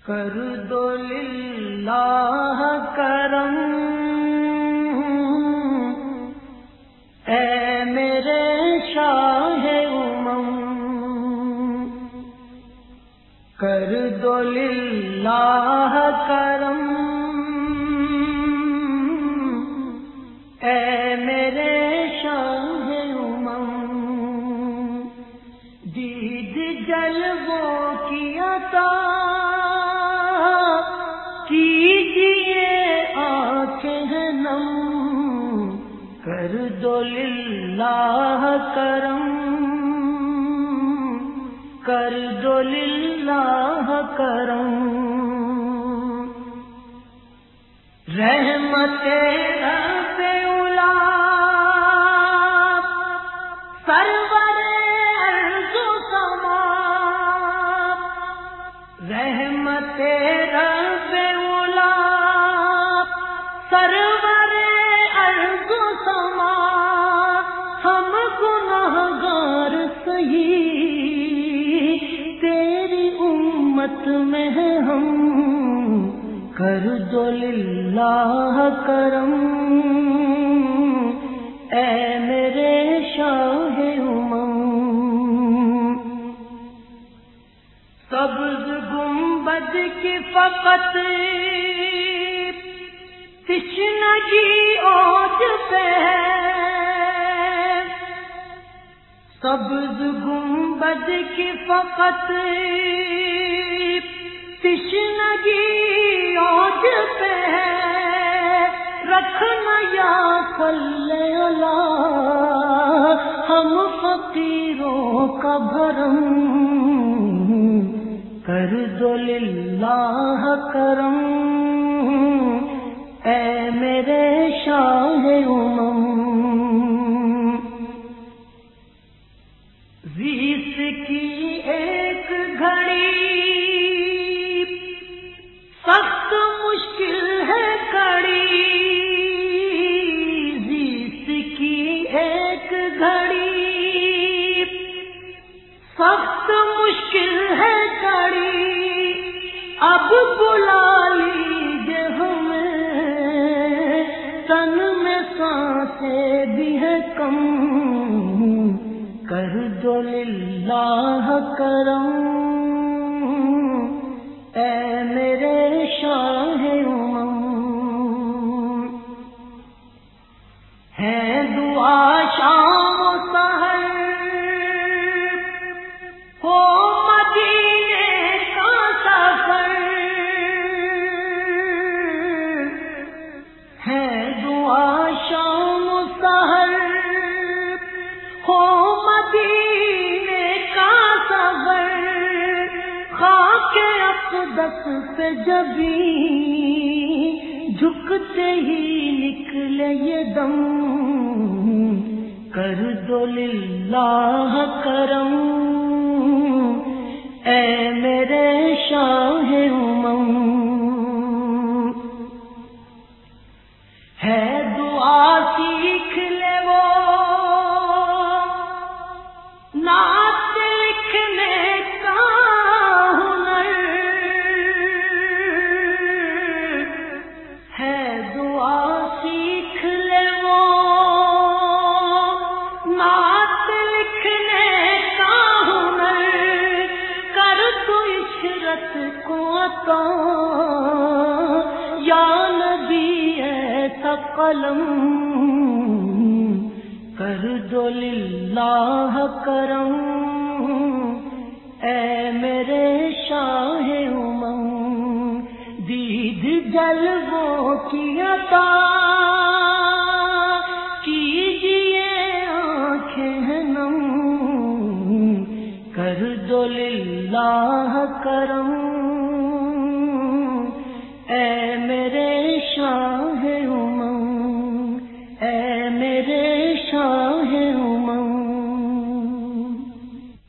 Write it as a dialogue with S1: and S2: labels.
S1: کر دو للہ کرم، اے میرے شاہ امم، کر دو للہ کرم، اے میرے شاہ امم، دید جلووں کی عطا کیجئے آنکھیں نم، کر دو للہ کرم، کر دو للہ کرم، رحمت رب اولا سرور ارض و سما، رحمت رب اولا سرور ارض و سما، ہم گنہگار سہی تیری امت میں ہیں ہم، کر دو للہ کرم، اے میرے شاہ امم، سبز گنبد کی فقط تشنگی اوج پہ ہے، سبز گنبد کی فقط تشنگی اوج پہ ہے، رکھنا یا صلی اللہ ہم فقیروں کا بھرم، کر دو للہ کرم، اے میرے شاہ امم، زیس کی ایک گھڑی سخت مشکل ہے کڑی، زیس کی ایک گھڑی سخت مشکل ہے کڑی، اب بلا لیجیے ہمیں تن میں سانسیں بھی ہے کم، کر دو للہ کرم، اے میرے شاہ امم، ہے دعا شام و سحر ہو مدینے کا سفر، ہے دعا شام و سحر ہو مدینے کا سفر، خاک اقدس پہ جبیں جھکتے ہی نکلے یہ دم، کر دو للہ کرم، اے میرے شاہ امم، ہے دعا سیکھ لے وہ نعت لکھنے کا ہنر، ہے دعا سیکھ لے وہ نعت لکھنے کا ہنر، کر تو عشرت کو عطا یا نبی ایسا قلم، کر دو للہ کرم، اے میرے شاہ امم، دید جلووں کی عطا کیجئے آنکھیں نم، کر دو للہ کرم،